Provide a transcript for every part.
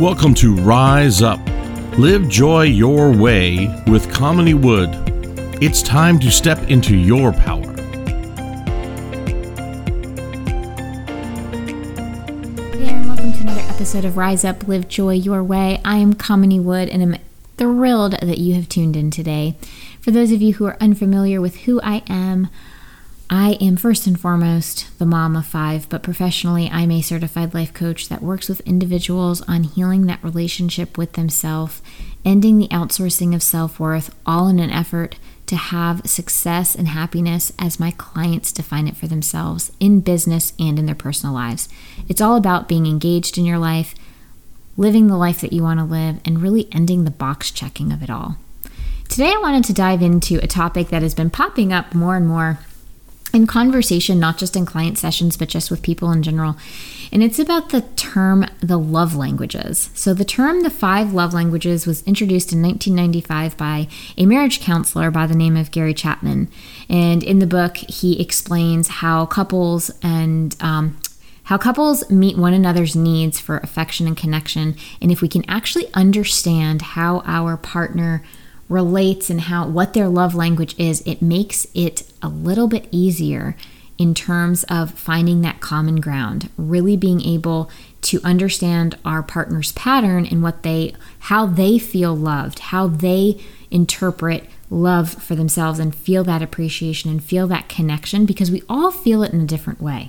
Welcome to Rise Up. Live joy your way with Kamini Wood. It's time to step into your power. Hey there, and welcome to another episode of Rise Up, Live Joy Your Way. I am Kamini Wood, and I'm thrilled that you have tuned in today. For those of you who are unfamiliar with who I am first and foremost the mom of 5, but professionally I'm a certified life coach that works with individuals on healing that relationship with themselves, ending the outsourcing of self-worth, all in an effort to have success and happiness as my clients define it for themselves in business and in their personal lives. It's all about being engaged in your life, living the life that you want to live, and really ending the box checking of it all. Today I wanted to dive into a topic that has been popping up more and more in conversation, not just in client sessions, but just with people in general. And it's about the term, the love languages. So the term, the 5 love languages, was introduced in 1995 by a marriage counselor by the name of Gary Chapman. And in the book, he explains how couples meet one another's needs for affection and connection. And if we can actually understand how our partner relates and what their love language is, it makes it a little bit easier in terms of finding that common ground, really being able to understand our partner's pattern and how they feel loved, how they interpret love for themselves and feel that appreciation and feel that connection, because we all feel it in a different way.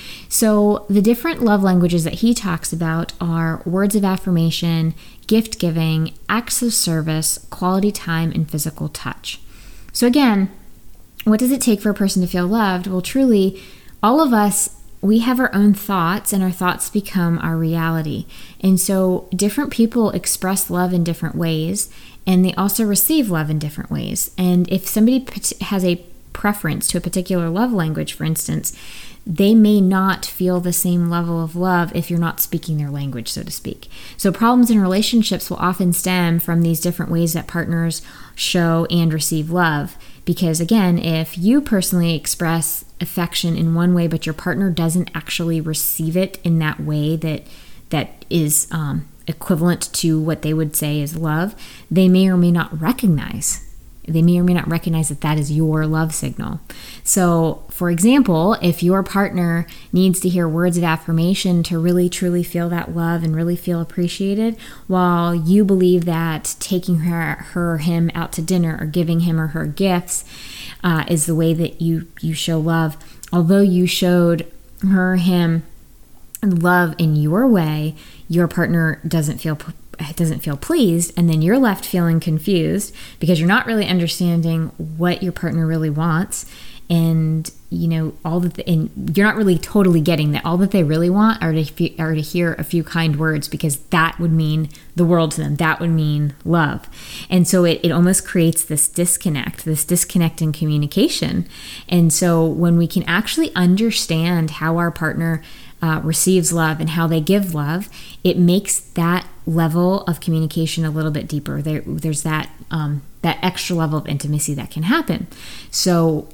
So the different love languages that he talks about are words of affirmation, gift giving, acts of service, quality time, and physical touch. So again, what does it take for a person to feel loved? Well, truly, all of us, we have our own thoughts, and our thoughts become our reality. And so different people express love in different ways, and they also receive love in different ways. And if somebody has a preference to a particular love language, for instance, they may not feel the same level of love if you're not speaking their language, so to speak. So problems in relationships will often stem from these different ways that partners show and receive love. Because again, if you personally express affection in one way, but your partner doesn't actually receive it in that way that is equivalent to what they would say is love, they may or may not recognize that that is your love signal. So, for example, if your partner needs to hear words of affirmation to really truly feel that love and really feel appreciated, while you believe that taking him out to dinner or giving him or her gifts is the way that you show love, although you showed him love in your way, your partner doesn't feel pleased, and then you're left feeling confused because you're not really understanding what your partner really wants, and you're not really totally getting that all that they really want are to hear a few kind words, because that would mean the world to them. That would mean love. And so it almost creates this disconnect in communication. And so when we can actually understand how our partner receives love and how they give love, it makes that level of communication a little bit deeper. There's that extra level of intimacy that can happen. So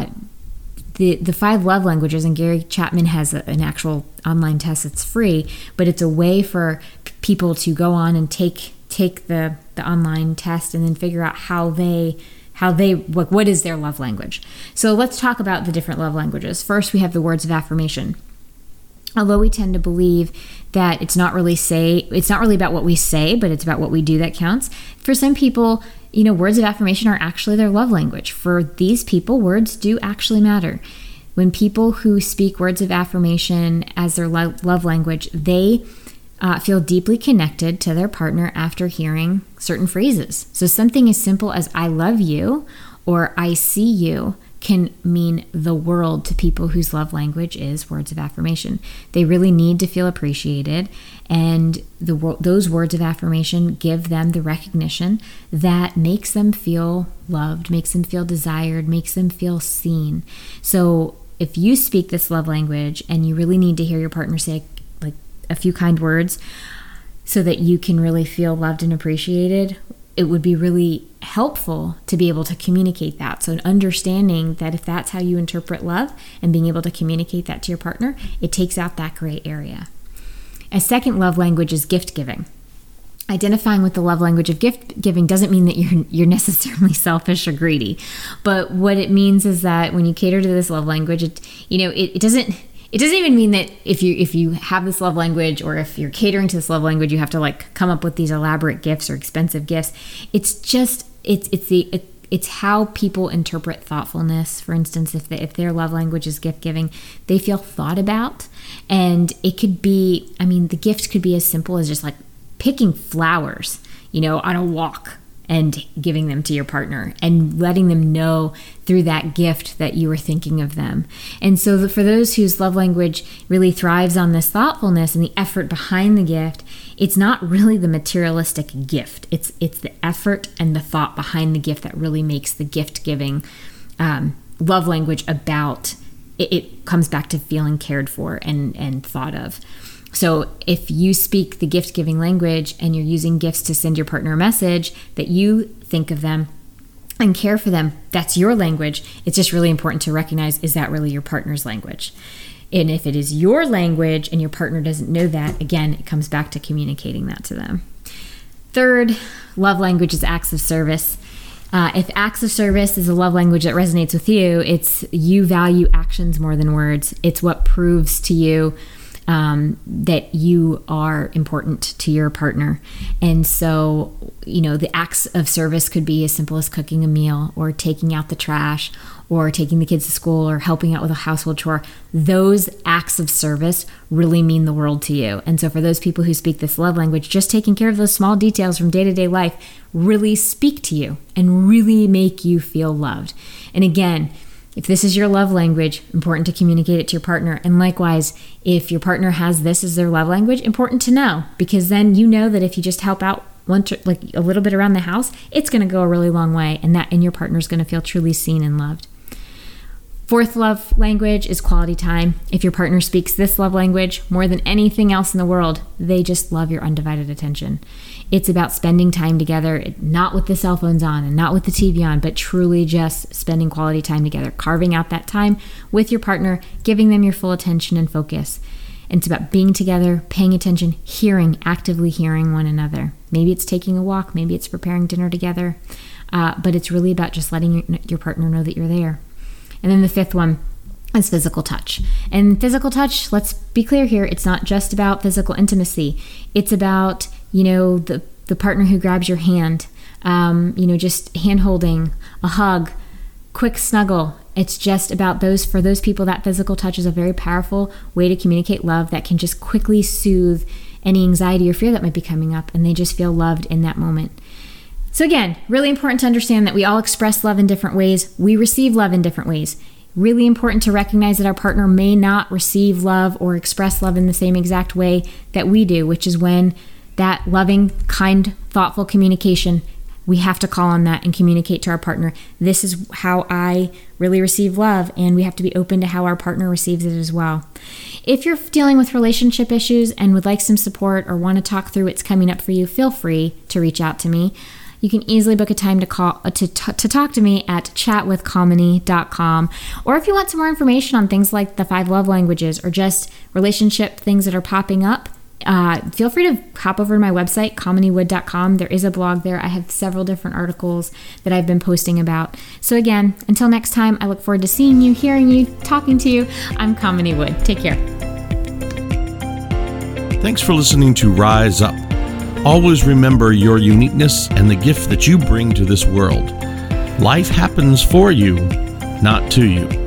the 5 love languages, and Gary Chapman has an actual online test that's free, but it's a way for people to go on and take the online test and then figure out what is their love language. So let's talk about the different love languages. First, we have the words of affirmation. Although we tend to believe that it's not really about what we say, but it's about what we do that counts. For some people, words of affirmation are actually their love language. For these people, words do actually matter. When people who speak words of affirmation as their love language, they feel deeply connected to their partner after hearing certain phrases. So something as simple as "I love you" or "I see you" can mean the world to people whose love language is words of affirmation. They really need to feel appreciated, and those words of affirmation give them the recognition that makes them feel loved, makes them feel desired, makes them feel seen. So if you speak this love language and you really need to hear your partner say like a few kind words so that you can really feel loved and appreciated, it would be really helpful to be able to communicate that. So understanding that if that's how you interpret love and being able to communicate that to your partner, it takes out that gray area. A second love language is gift giving. identifying with the love language of gift giving doesn't mean that you're necessarily selfish or greedy. But what it means is that when you cater to this love language, it doesn't even mean that if you have this love language, or if you're catering to this love language, you have to like come up with these elaborate gifts or expensive gifts. It's just it's how people interpret thoughtfulness. For instance, if their love language is gift giving, they feel thought about, and it could be, the gift could be as simple as just like picking flowers, on a walk and giving them to your partner and letting them know through that gift that you were thinking of them. And so for those whose love language really thrives on this thoughtfulness and the effort behind the gift, it's not really the materialistic gift. It's the effort and the thought behind the gift that really makes the gift giving love language about it comes back to feeling cared for and thought of. So if you speak the gift-giving language and you're using gifts to send your partner a message that you think of them and care for them, that's your language. It's just really important to recognize, is that really your partner's language? And if it is your language and your partner doesn't know that, again, it comes back to communicating that to them. Third, love language is acts of service. If acts of service is a love language that resonates with you, it's you value actions more than words. It's what proves to you that you are important to your partner. And so, the acts of service could be as simple as cooking a meal, or taking out the trash, or taking the kids to school, or helping out with a household chore. Those acts of service really mean the world to you. And so for those people who speak this love language, just taking care of those small details from day-to-day life really speak to you and really make you feel loved. And again, if this is your love language, important to communicate it to your partner. And likewise, if your partner has this as their love language, important to know, because then you know that if you just help out like a little bit around the house, it's going to go a really long way, and your partner's going to feel truly seen and loved. Fourth love language is quality time. If your partner speaks this love language more than anything else in the world, they just love your undivided attention. It's about spending time together, not with the cell phones on and not with the TV on, but truly just spending quality time together, carving out that time with your partner, giving them your full attention and focus. And it's about being together, paying attention, actively hearing one another. Maybe it's taking a walk, maybe it's preparing dinner together, but it's really about just letting your partner know that you're there. And then the fifth one is physical touch. And physical touch, let's be clear here, it's not just about physical intimacy. It's about, the partner who grabs your hand, just hand holding, a hug, quick snuggle. It's just about for those people, that physical touch is a very powerful way to communicate love that can just quickly soothe any anxiety or fear that might be coming up, and they just feel loved in that moment. So again, really important to understand that we all express love in different ways. We receive love in different ways. Really important to recognize that our partner may not receive love or express love in the same exact way that we do, which is when that loving, kind, thoughtful communication, we have to call on that and communicate to our partner. This is how I really receive love, and we have to be open to how our partner receives it as well. If you're dealing with relationship issues and would like some support or want to talk through what's coming up for you, feel free to reach out to me. You can easily book a time to talk to me at chatwithkamini.com. Or if you want some more information on things like the 5 love languages or just relationship things that are popping up, feel free to hop over to my website, kaminiwood.com. There is a blog there. I have several different articles that I've been posting about. So again, until next time, I look forward to seeing you, hearing you, talking to you. I'm Kamini Wood. Take care. Thanks for listening to Rise Up. Always remember your uniqueness and the gift that you bring to this world. Life happens for you, not to you.